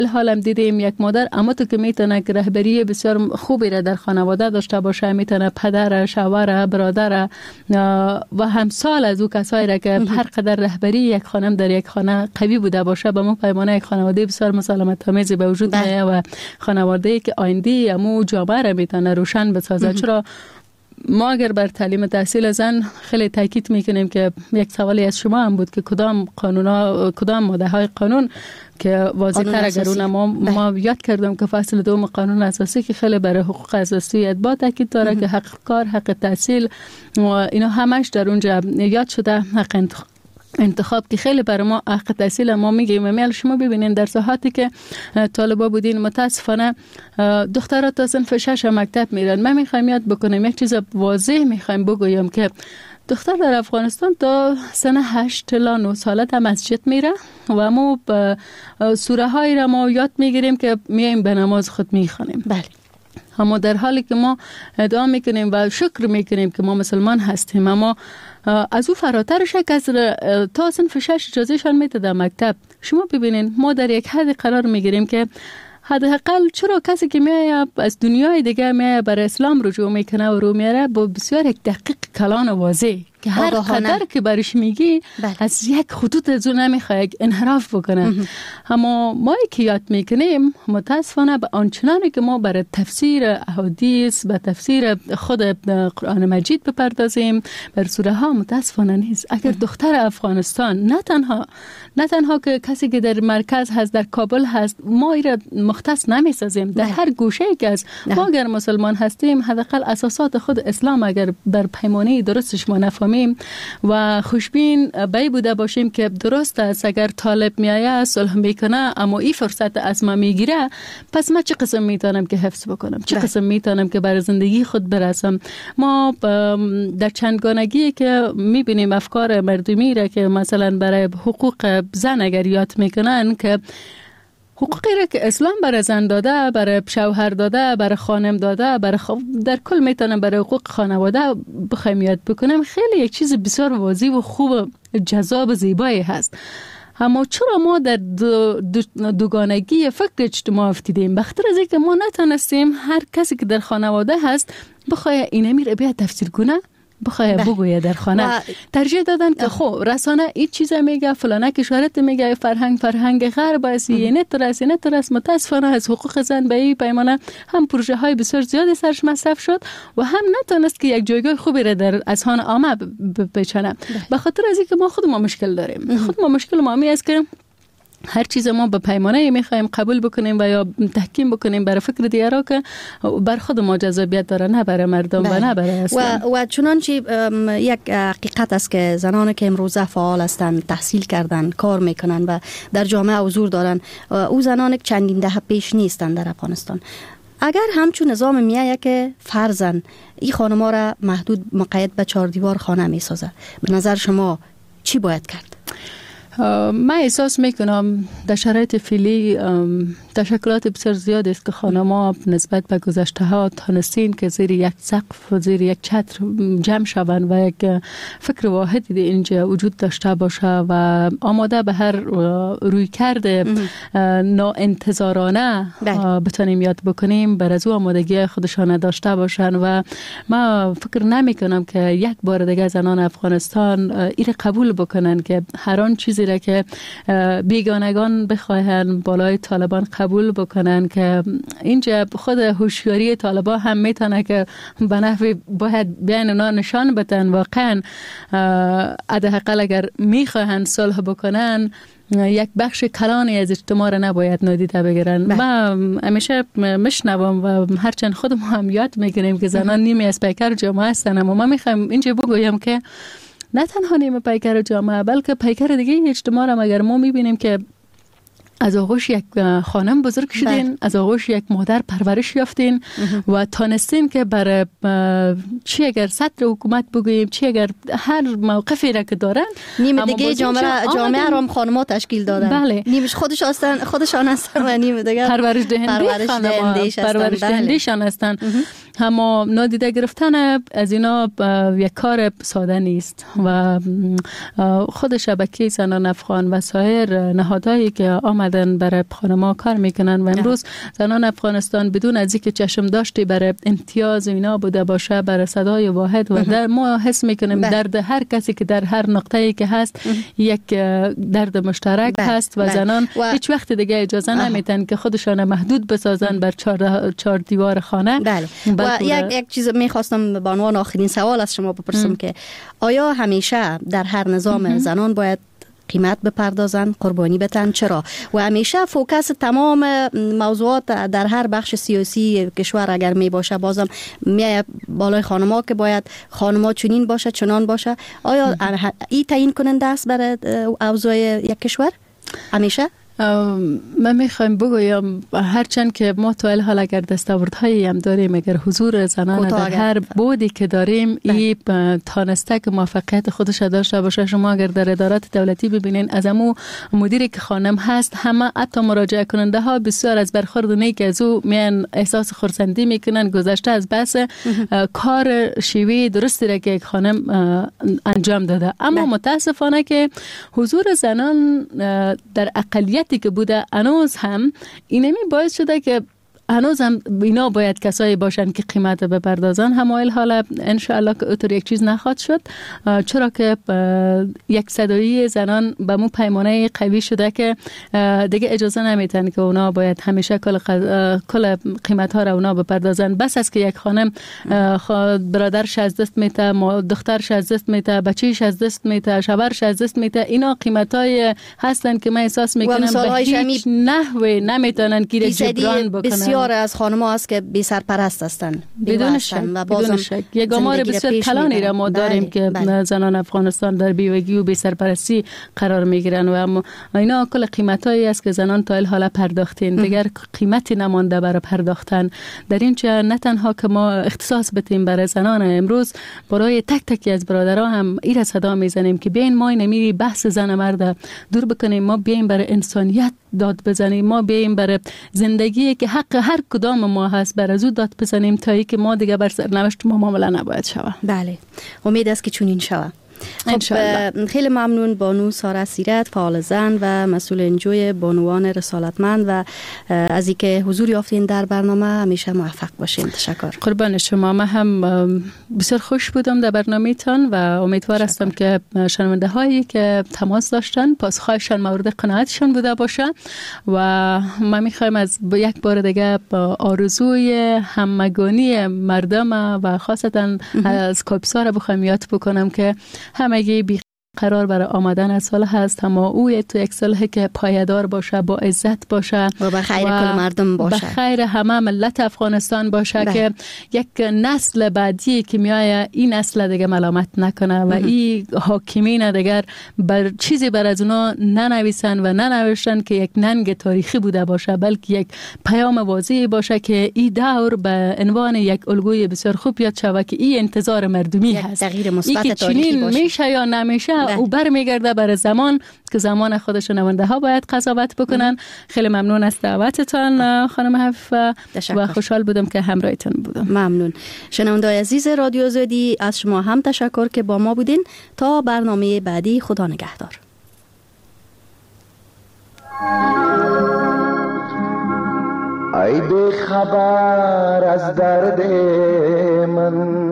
حالم دیدیم یک مادر اما تو که میتونه که رهبری بسیار خوبی را در خانواده داشته باشه، میتونه پدر، شوهر، برادر و همسال از او کسایی را که هر قدر رهبری یک خانم در یک خانه قوی بوده باشه به مو پیمانه یک خانواده بسیار مسالمت آمیزی به وجود میاد و خانواده‌ای که آینده امو جامعه را میتونه روشن بسازه. چرا ما اگر بر تعلیم تحصیل زن خیلی تاکید میکنیم که یک سوالی از شما هم بود که کدام ماده های قانون که واضح تر اگر اون ما یاد کردم که فصل دوم قانون اساسی که خیلی برای حقوق اساسی با تاکید داره که حق کار، حق تحصیل و اینا همش در اونجا یاد شده. حق انتخاب که خیلی برای ما حق تحصیل ما میگیم. میل شما ببینین در ساعاتی که طالبا بودین متاسفانه دخترها تا صنف 6 مکتب میرن. من میخوایم یاد بکنم یک چیز واضح میخوایم بگویم که دختر در افغانستان تا سن 8 تا 9 ساله تا مسجد میره و ما سوره هایی را ما یاد میگیریم که میایم به نماز خود میخوانیم. بله. اما در حالی که ما ادعا میکنیم و شکر میکنیم که ما مسلمان هستیم، اما از او فراترش کس تا صنف 6 اجازهشان میده در مکتب. شما ببینین ما در یک حد قرار میگیریم که حداقل چرا کسی که میاد از دنیای دیگه میاد برای اسلام رجوع میکنه و رو میاره با بسیار یک دقیق کلان و واضح که هر قدر که برش میگی از یک خطوط از اون نمیخواه انحراف بکنه. اما ما که یاد میکنیم متاسفانه به آنچنانی که ما برای تفسیر احادیث به تفسیر خود قرآن مجید بپردازیم بر سوره ها متاسفانه نیست. اگر دختر افغانستان نه تنها که کسی که در مرکز هست در کابل هست ما ایرا مختص نمیسازیم در هر گوشه که از ما اگر مسلمان هستیم حداقل اساسات خود اسلام اگر بر پیمانه درستش ما نفهمیم و خوشبین بی بوده باشیم که درست است اگر طالب میایه صلح میکنه اما این فرصت از ما میگیره، پس من چه قسم میتونم که حفظ بکنم، چه قسم میتونم که برای زندگی خود برسم. ما در چندگانگی که میبینیم افکار مردمی را که مثلا برای حقوق زن اگر یاد میکنن که حقوقی را که اسلام برای زن داده، برای شوهر داده، برای خانم داده، در کل میتونم برای حقوق خانواده بخوایم یاد بکنم، خیلی یک چیز بسیار واضح و خوب و جذاب و زیبایی هست. اما چرا ما در دوگانگی فکر اجتماع افتیدیم؟ بخاطر از اینکه ما نتونستیم هر کسی که در خانواده هست بخواه اینه میره بیا تفسیر کنه، بخواه بگویه در خانه. ترجیح دادن که خب رسانه این چیز میگه، فلانه کشورت میگه، فرهنگ غرب است، یه نترس. متاسفانه از حقوق زن به این پیمانه هم پروژه های بسیار زیادی سرش مصرف شد و هم نتونست که یک جایگاه خوبی را در اذهان عامه بچنه. به خاطر از اینکه ما خود ما مشکل داریم. خود ما مشکل ما می است که هر چیز ما به پیمانه میخوایم قبول بکنیم و یا تحکیم بکنیم برای فکر دیگران که بر خود ما جذابیت داره، نه برای مردم و نه برای اسلام. و چنانچه یک حقیقت است که زنانی که امروزه فعال هستند، تحصیل کردن، کار میکنن و در جامعه حضور دارن، او زنانی که چندین دهه پیش نیستند در افغانستان. اگر همچون نظام میایه که فرزن این خانم‌ها را محدود مقید به 4 دیوار خانه میسازه، به نظر شما چی باید کرد؟ من احساس میکنم در شرایط فعلی تشکلات بسیار زیاد است که خانم‌ها نسبت به گذشته ها تانستین که زیر یک سقف و زیر یک چتر جمع شوند و یک فکر واحدی اینجا وجود داشته باشه و آماده به هر روی کرده ناانتظارانه بتونیم یاد بکنیم بر از او آمادگی خودشان داشته باشن. و من فکر نمی کنم که یک بار دیگه زنان افغانستان ایره قبول بکنن که هر آن چیزی را که بیگانگان بخواهن بالای طالبان قبول بکنن که اینجا خود هوشیاری طالبان هم میتونه که به نحوی باید بیان اونا نشان بدن واقعا حداقل اگر میخواهن صلح بکنن یک بخش کلانی از اجتماع را نباید نادیده بگیرن. ما همیشه میشنوم و هرچند خودم هم یاد میگیریم که زنان نیمی از پیکر جامعه هستن، اما من میخوام اینجا بگویم که نه تنها نیمه پیکر جامعه بلکه پیکر دیگه اجتماع را اگر ما میبینیم که از آغوش یک خانم بزرگ شدین، از آغوش یک مادر پرورش یافتین و تانستین که برای چی اگر سطر حکومت بگوییم، چی اگر هر موقفی را که دارن نیم دیگه جامعه را هم خانم‌ها تشکیل دادن. بله. نیمش خودشان هستن و نیم دیگه پرورش دهنده‌شان هستن. اما نادیده گرفتن از اینا یک کار ساده نیست و خود شبکه زنان افغان و سایر نهادهایی که آمدن برای خانم‌ها کار میکنن و امروز زنان افغانستان بدون از اینکه چشم داشتی برای امتیاز اینا بوده باشه، برای صدای واحد و در ما حس میکنیم درد هر کسی که در هر نقطه‌ای که هست یک درد مشترک هست و زنان هیچ وقت دیگه اجازه نمیتن که خودشان محدود بسازن بر چهار دیوار خانه. و یک چیز میخواستم به عنوان آخرین سوال از شما بپرسم که آیا همیشه در هر نظام زنان باید قیمت بپردازن، قربانی بتن؟ چرا؟ و همیشه فوکس تمام موضوعات در هر بخش سیاسی کشور اگر می باشه بازم میای بالای خانم‌ها که باید خانم‌ها چنین باشه چنان باشه. آیا این تعیین کننده است برای اوضاع یک کشور همیشه؟ من میخوایم بگویم هرچند که ما تا حال اگر دستاوردهایی هم داریم، اگر حضور زنان در هر بودی که داریم این تانسته که موفقیت خودش داشته باشه. شما اگر در ادارات دولتی ببینین از امو مدیری که خانم هست همه حتی مراجعه کننده ها بسیار از برخورد نیک از او میان احساس خرسندی میکنن گذشته از بس کار شیوه درستی را که یک خانم انجام داده. اما متاسفانه که حضور زنان در اقلیت که بوده هنوز هم اینمی باعث شده که هنوز هم اینا باید کسایی باشن که قیمت بپردازن. همایل حالا انشاءالله که اوتر یک چیز نخواد شد، چرا که یک صدایی زنان به مو پیمانه قوی شده که دیگه اجازه نمیتن که اونا باید همیشه کل قیمت ها را اونا بپردازن. بس است که یک خانم برادرش از دست میته، دخترش از دست میته، بچه‌ش از دست میته، شوهرش از دست میته. اینا قیمت های هستن که من احساس میکنم به هیچ نحوه نمیتونن که جبران بکنن. از خانم‌ها است که بی سرپرست هستند بدون شک. یک آمار بسیار کلانی را ما داریم که زنان افغانستان در بیوگی و بی سرپرستی قرار میگیرن و اینا کل قیمتایی است که زنان تا حالا پرداختین، دیگر قیمتی نمانده برای پرداختن. در این چه نه تنها که ما اختصاص بدیم برای زنان، امروز برای تک تکی از برادرها هم این صدا میزنیم که بیاین ما نمی بحث زن مرد دور بکنیم، ما بیاین برای انسانیت داد بزنیم، ما بیایم برای زندگی که حق هر کدام ما هست بر از او داد بزنیم تا ای که ما دیگه بر سرنوشت ما معامله نباید شود. بله، امید است که چنین شود. خب خیلی ممنون بانو ساره سیرت، فعال زن و مسئول انجوی بانوان رسالتمند و از اینکه حضور یافتین در برنامه. همیشه موفق باشین. تشکر. قربان شما. من هم بسیار خوش بودم در برنامه‌تان و امیدوار هستم که شنونده هایی که تماس داشتن پاسخهایشان مورد قناعتشان بوده باشه و ما میخوایم از یک بار دیگه آرزوی همگانی مردم و خاصتا از کاپیسا را بخوایم یاد بکنم که همگی بی قرار برای آمدن از سال هست، اما او تو یک ساله که پایدار باشه، با عزت باشه و به خیر کل مردم باشه، به خیر همه ملت افغانستان باشه که یک نسل بعدی که میایه این نسل دیگه ملامت نکنه و این حاکمین دیگر بر چیزی بر از اونا ننویسن و ننوشتن که یک ننگ تاریخی بوده باشه، بلکه یک پیام واضحی باشه که این دور به عنوان یک الگوی بسیار خوب یاد شود که این انتظار مردمی هست، تغییر مثبت تاریخی باشه، میشه یا نمیشه او برمیگرده برای زمان که زمان خودش نمونده ها باید قضاوت بکنن. خیلی ممنون از دعوتتان خانم حفیفه و خوشحال بودم که همراهتون بودم. ممنون. شنونده‌های عزیز رادیو آزادی، از شما هم تشکر که با ما بودین. تا برنامه بعدی، خدا نگهدار. ای بی خبر از درد من،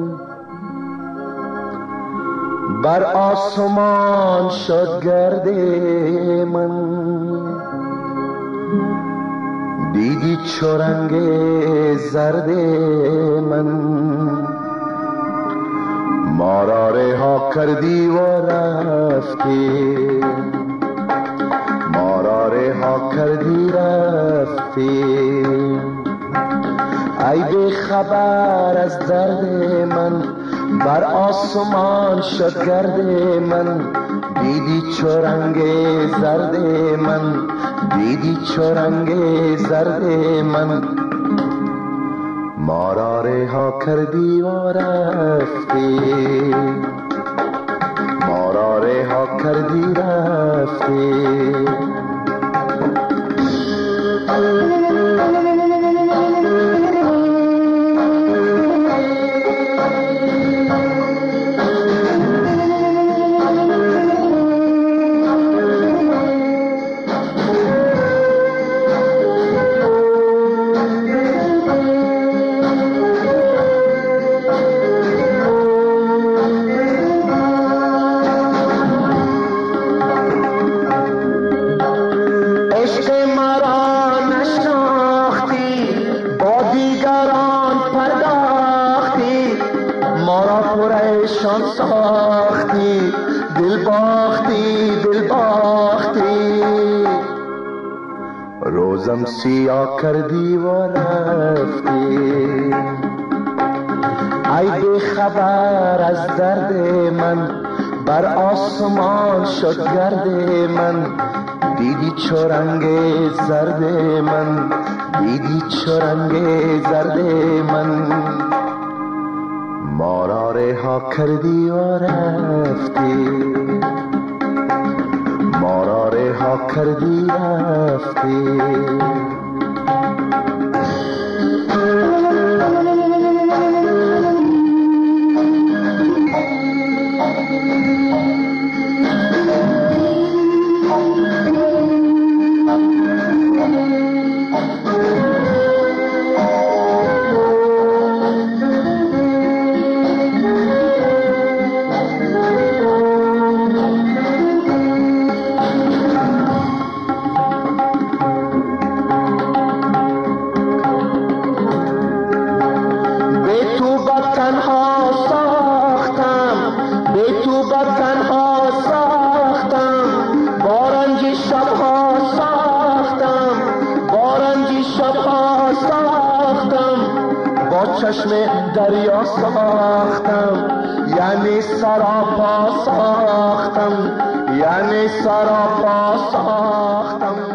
بر آسمان شد گرد من، دیدی چو رنگ زرد من، ما را رها کردی و رفتی، ما را رها کردی رفتی. ای بی خبر از درد من، بر آسمان شد گرد من، دیدی چو رنگ زرد من، دیدی چو رنگ زرد من، ما را رها کردی و رفتی، ما را رها کردی رفتی. روزم سیاه کردی و رفتی. ای بی خبر از درد من، بر آسمان شد گرد من. دیدی چو رنگ زرد من، دیدی چو رنگ زرد من. ما را رها کردی و رفتی، ما را رها کردی رفتی. چشم دریا ساختم، یعنی سراپا ساختم، یعنی سراپا ساختم.